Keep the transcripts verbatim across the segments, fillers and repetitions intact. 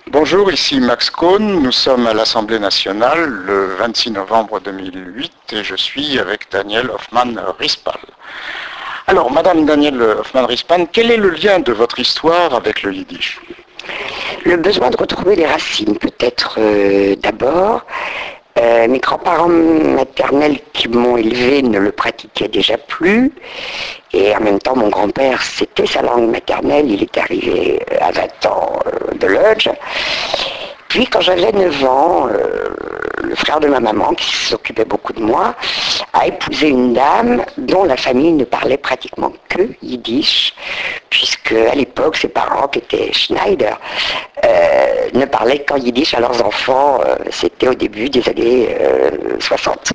Bonjour, ici Max Cohn. Nous sommes à l'Assemblée nationale le vingt-six novembre deux mille huit et je suis avec Daniel Hoffmann-Rispal. Alors, Madame Daniel Hoffmann-Rispal, quel est le lien de votre histoire avec le yiddish? Le besoin de retrouver les racines, peut-être euh, d'abord. Euh, mes grands-parents maternels qui m'ont élevé ne le pratiquaient déjà plus. Et en même temps, mon grand-père, c'était sa langue maternelle. Il est arrivé à vingt ans euh, de Lodge. Puis, quand j'avais neuf ans, euh, le frère de ma maman, qui s'occupait beaucoup de moi, a épousé une dame dont la famille ne parlait pratiquement que yiddish, puisque à l'époque, ses parents, qui étaient Schneider, euh, ne parlaient qu'en yiddish à leurs enfants. Euh, c'était au début des années euh, soixante.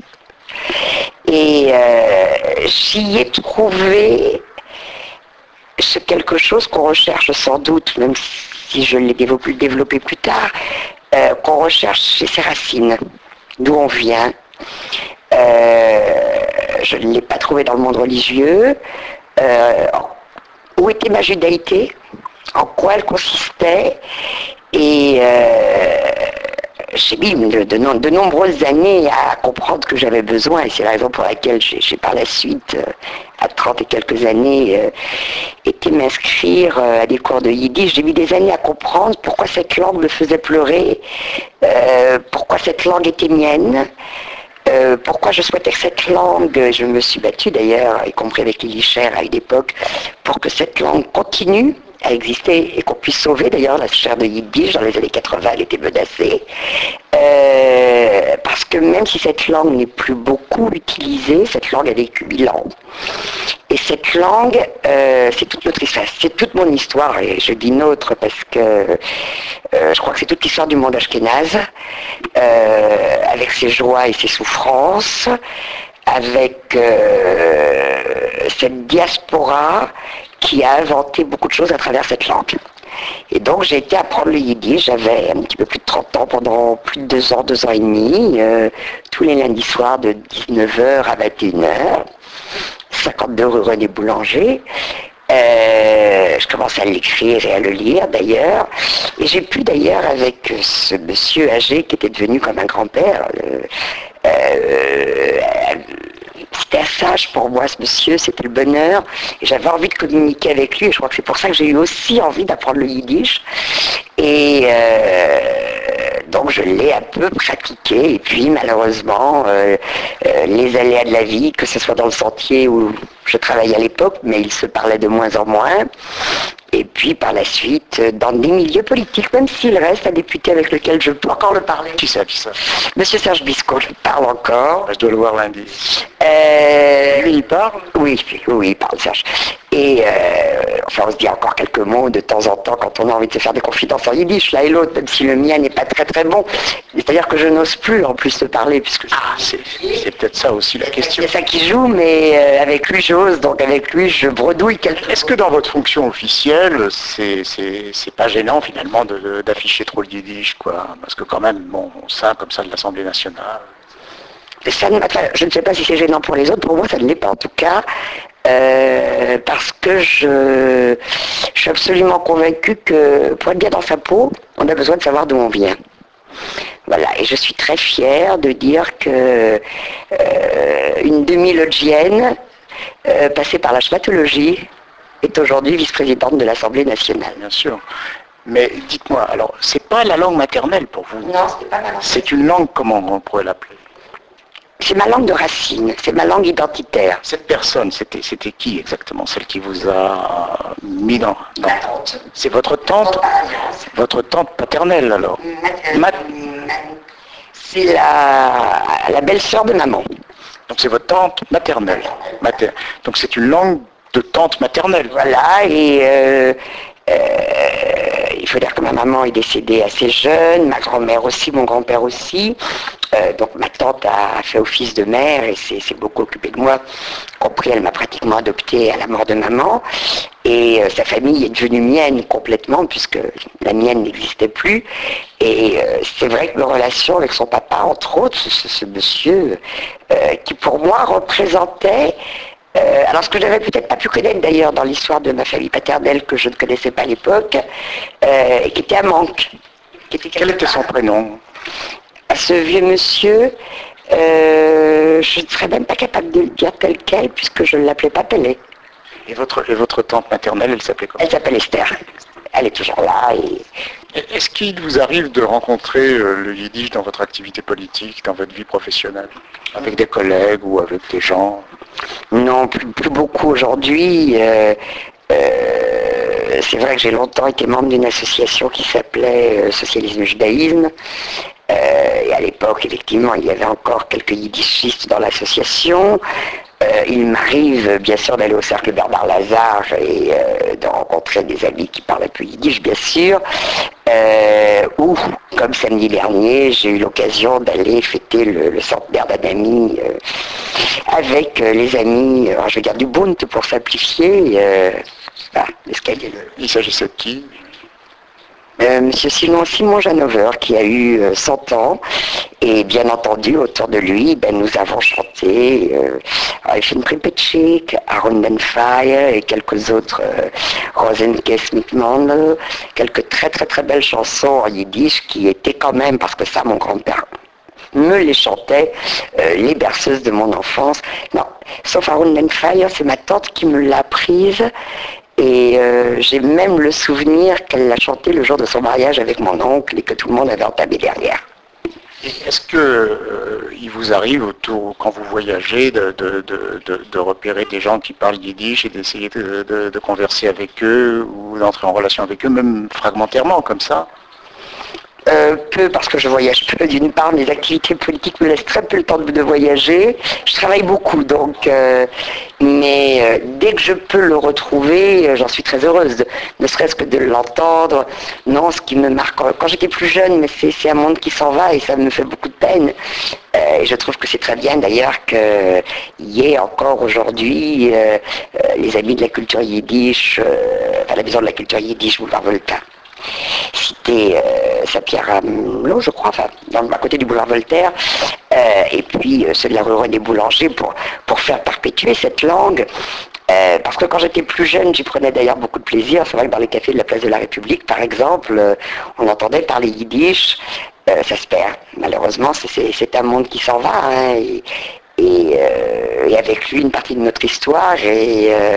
Et euh, j'y ai trouvé ce quelque chose qu'on recherche sans doute, même si je l'ai développé, développé plus tard, euh, qu'on recherche chez ses racines, d'où on vient. Euh, je ne l'ai pas trouvé dans le monde religieux. Euh, où était ma judaïté? En quoi elle consistait? Et euh, j'ai mis de, de, de nombreuses années à comprendre que j'avais besoin, et c'est la raison pour laquelle j'ai, j'ai par la suite, euh, à trente et quelques années, euh, été m'inscrire euh, à des cours de yiddish. J'ai mis des années à comprendre pourquoi cette langue me faisait pleurer, euh, pourquoi cette langue était mienne. Euh, pourquoi je souhaitais que cette langue, je me suis battue d'ailleurs, y compris avec Lily Cher à une époque, pour que cette langue continue à exister et qu'on puisse sauver. D'ailleurs, la chaire de yiddish, dans les années quatre-vingts, elle était menacée. Euh, parce que même si cette langue n'est plus beaucoup utilisée, cette langue a vécu mille ans. Et cette langue, euh, c'est toute notre histoire, c'est toute mon histoire, et je dis nôtre parce que euh, je crois que c'est toute l'histoire du monde ashkénaze, euh, avec ses joies et ses souffrances, avec euh, cette diaspora qui a inventé beaucoup de choses à travers cette langue. Et donc j'ai été apprendre le yiddish, j'avais un petit peu plus de trente ans, pendant plus de deux ans, deux ans et demi, euh, tous les lundis soirs de dix-neuf heures à vingt et une heures, cinquante-deux rue René Boulanger. Euh, je commençais à l'écrire et à le lire d'ailleurs, et j'ai pu d'ailleurs avec ce monsieur âgé qui était devenu comme un grand-père, euh, euh, c'était un sage pour moi ce monsieur, c'était le bonheur, et j'avais envie de communiquer avec lui, et je crois que c'est pour ça que j'ai eu aussi envie d'apprendre le yiddish, et euh, donc je l'ai un peu pratiqué, et puis malheureusement, euh, euh, les aléas de la vie, que ce soit dans le sentier où je travaillais à l'époque, mais il se parlait de moins en moins, et puis par la suite, dans des milieux politiques, même s'il reste un député avec lequel je peux encore le parler. Qui ça, qui ça? Monsieur Serge Bisco, je parle encore. Je dois le voir lundi. Euh... Lui, il parle? Oui, oui, il parle, Serge. Et euh, enfin, on se dit encore quelques mots de temps en temps quand on a envie de se faire des confidences en yiddish, l'un et l'autre, même si le mien n'est pas très très bon. C'est-à-dire que je n'ose plus en plus se parler, puisque... Ah, c'est, c'est peut-être ça aussi la question. C'est ça qui joue, mais euh, avec lui j'ose, donc avec lui je bredouille quelque chose. Est-ce que dans votre fonction officielle, c'est, c'est, c'est pas gênant finalement de, de, d'afficher trop le yiddish, quoi? Parce que quand même, bon, ça, comme ça, de l'Assemblée nationale... Ça ne je ne sais pas si c'est gênant pour les autres, pour moi ça ne l'est pas en tout cas, euh, parce que je, je suis absolument convaincue que pour être bien dans sa peau, on a besoin de savoir d'où on vient. Voilà, et je suis très fière de dire que euh, une demi-lodgienne euh, passée par la schmatologie est aujourd'hui vice-présidente de l'Assemblée nationale. Bien sûr. Mais dites-moi, alors, c'est pas la langue maternelle pour vous? Non, c'est pas ma langue. C'est une langue, comment on pourrait l'appeler? C'est ma langue de racine, c'est ma langue identitaire. Cette personne, c'était, c'était qui exactement? Celle qui vous a mis dans... dans... Ma tante. C'est votre tante? Votre tante paternelle alors? Ma... C'est la, la belle-sœur de maman. Donc c'est votre tante maternelle. Mater... Donc c'est une langue de tante maternelle. Voilà, et euh, euh, il faut dire que ma maman est décédée assez jeune, ma grand-mère aussi, mon grand-père aussi. Euh, donc ma tante a fait office de mère et s'est, s'est beaucoup occupée de moi, compris elle m'a pratiquement adoptée à la mort de maman. Et euh, sa famille est devenue mienne complètement, puisque la mienne n'existait plus. Et euh, c'est vrai que mes relations avec son papa, entre autres, ce, ce monsieur, euh, qui pour moi représentait... Euh, alors ce que j'avais peut-être pas pu connaître d'ailleurs dans l'histoire de ma famille paternelle, que je ne connaissais pas à l'époque, euh, et qui était un manque. qui était Quel était son prénom? À ce vieux monsieur, euh, je ne serais même pas capable de le dire tel quel, puisque je ne l'appelais pas Pelé. Et votre, et votre tante maternelle, elle s'appelait comment? Elle s'appelle Esther. Elle est toujours là. Et... Est-ce qu'il vous arrive de rencontrer euh, le yiddish dans votre activité politique, dans votre vie professionnelle, avec des collègues ou avec des gens? Non, plus, plus beaucoup aujourd'hui. Euh, euh, c'est vrai que j'ai longtemps été membre d'une association qui s'appelait euh, Socialisme et Judaïsme. Euh, et à l'époque, effectivement, il y avait encore quelques yiddishistes dans l'association. Euh, il m'arrive bien sûr d'aller au cercle Bernard Lazare et euh, de rencontrer des amis qui parlent un peu yiddish, bien sûr. Euh, ou, comme samedi dernier, j'ai eu l'occasion d'aller fêter le, le centenaire d'un ami euh, avec euh, les amis, alors je vais dire du Bund pour simplifier. Euh, ah, l'escalier. Il s'agissait de qui? Euh, Monsieur Simon, Simon Janover, qui a eu euh, cent ans, et bien entendu, autour de lui, ben, nous avons chanté euh, Eichen Pripetschik, Aaron Benfire et quelques autres, euh, Rosenkes Mitmandel, quelques très très très belles chansons en yiddish qui étaient quand même, parce que ça, mon grand-père me les chantait, euh, les berceuses de mon enfance. Non, sauf Aaron Benfire, c'est ma tante qui me l'a apprise. Et euh, j'ai même le souvenir qu'elle l'a chanté le jour de son mariage avec mon oncle et que tout le monde avait entamé derrière. Est-ce que euh, il vous arrive, autour, quand vous voyagez, de, de, de, de, de repérer des gens qui parlent yiddish et d'essayer de, de, de converser avec eux ou d'entrer en relation avec eux, même fragmentairement comme ça? Euh, peu, parce que je voyage peu. D'une part, mes activités politiques me laissent très peu le temps de, de voyager. Je travaille beaucoup, donc, euh, mais euh, dès que je peux le retrouver, euh, j'en suis très heureuse, de, ne serait-ce que de l'entendre. Non, ce qui me marque, quand j'étais plus jeune, mais c'est, c'est un monde qui s'en va et ça me fait beaucoup de peine. Euh, et je trouve que c'est très bien d'ailleurs qu'il y ait encore aujourd'hui euh, euh, les amis de la culture yiddish, euh, enfin la maison de la culture yiddish, boulevard Volta. Cité euh, Saint-Pierre à Melun, je crois, enfin, dans, à côté du boulevard Voltaire, euh, et puis euh, ceux de la rue René Boulanger pour, pour faire perpétuer cette langue. Euh, parce que quand j'étais plus jeune, j'y prenais d'ailleurs beaucoup de plaisir. C'est vrai que dans les cafés de la place de la République, par exemple, euh, on entendait parler yiddish, euh, ça se perd. Malheureusement, c'est, c'est, c'est un monde qui s'en va, hein, et, et, euh, et avec lui une partie de notre histoire, et euh,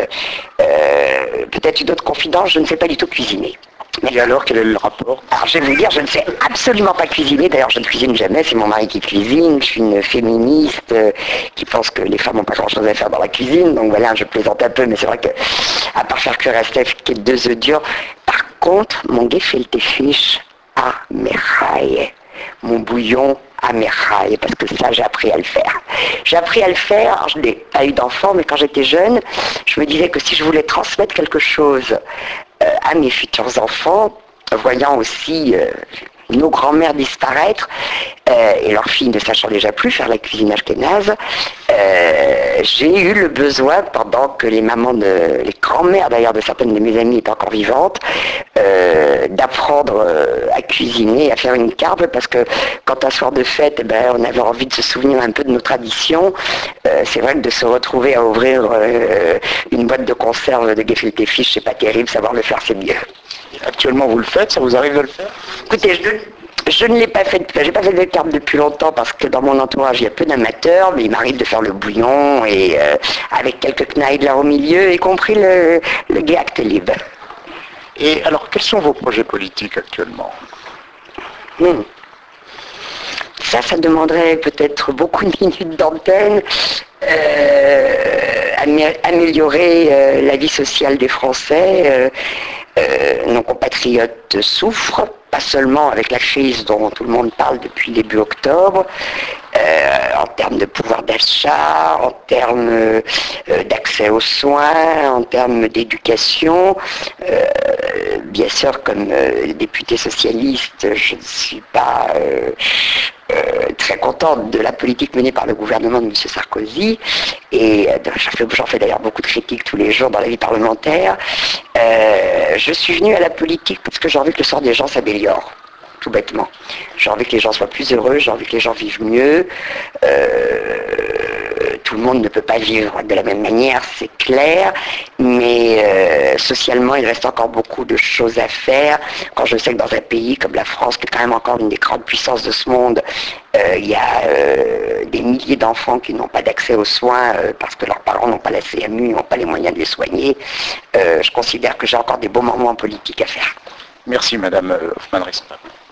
euh, peut-être une autre confidence, je ne sais pas du tout cuisiner. Et alors, quel est le rapport? Alors, je vais vous dire, je ne sais absolument pas cuisiner. D'ailleurs, je ne cuisine jamais. C'est mon mari qui cuisine. Je suis une féministe euh, qui pense que les femmes n'ont pas grand-chose à faire dans la cuisine. Donc voilà, je plaisante un peu, mais c'est vrai que, à part faire cuire un steak et deux œufs durs, par contre, mon gefilte fish à meraille, mon bouillon à meraille, parce que ça, j'ai appris à le faire. J'ai appris à le faire. Alors, je n'ai pas eu d'enfant, mais quand j'étais jeune, je me disais que si je voulais transmettre quelque chose à mes futurs enfants, voyant aussi euh, nos grands-mères disparaître euh, et leurs filles ne sachant déjà plus faire la cuisine ashkénaze, euh, j'ai eu le besoin, pendant que les mamans, de, les grands-mères d'ailleurs de certaines de mes amies étaient encore vivantes, euh, d'apprendre euh, à cuisiner, à faire une carbe, parce que quand un soir de fête, eh ben, on avait envie de se souvenir un peu de nos traditions. Euh, c'est vrai que de se retrouver à ouvrir euh, une boîte de conserve de gefilte fish, c'est pas terrible, savoir le faire, c'est mieux. Actuellement, vous le faites? Ça vous arrive de le faire? Écoutez, je, je ne l'ai pas fait, j'ai pas fait de carbe depuis longtemps parce que dans mon entourage il y a peu d'amateurs, mais il m'arrive de faire le bouillon et euh, avec quelques kneidler au milieu, y compris le, le gehackte libre. Et alors, quels sont vos projets politiques actuellement? hmm. Ça, ça demanderait peut-être beaucoup de minutes d'antenne. Euh, améliorer euh, la vie sociale des Français. Euh, euh, nos compatriotes souffrent, pas seulement avec la crise dont tout le monde parle depuis début octobre, euh, en termes de pouvoir d'achat, en termes euh, d'accès aux soins, en termes d'éducation. Euh, bien sûr, comme euh, député socialiste, je ne suis pas euh, euh, très contente de la politique menée par le gouvernement de M. Sarkozy, et euh, j'en fais, j'en fais d'ailleurs beaucoup de critiques tous les jours dans la vie parlementaire. Euh, je suis venue à la politique parce que j'ai envie que le sort des gens s'améliore, tout bêtement. J'ai envie que les gens soient plus heureux, j'ai envie que les gens vivent mieux. Euh, tout le monde ne peut pas vivre de la même manière, c'est clair, mais euh, socialement, il reste encore beaucoup de choses à faire. Quand je sais que dans un pays comme la France, qui est quand même encore une des grandes puissances de ce monde, euh, il y a euh, des milliers d'enfants qui n'ont pas d'accès aux soins euh, parce que leurs parents n'ont pas la C M U, n'ont pas les moyens de les soigner. Euh, je considère que j'ai encore des beaux moments politiques à faire. Merci Madame Hoffmann-Rispan.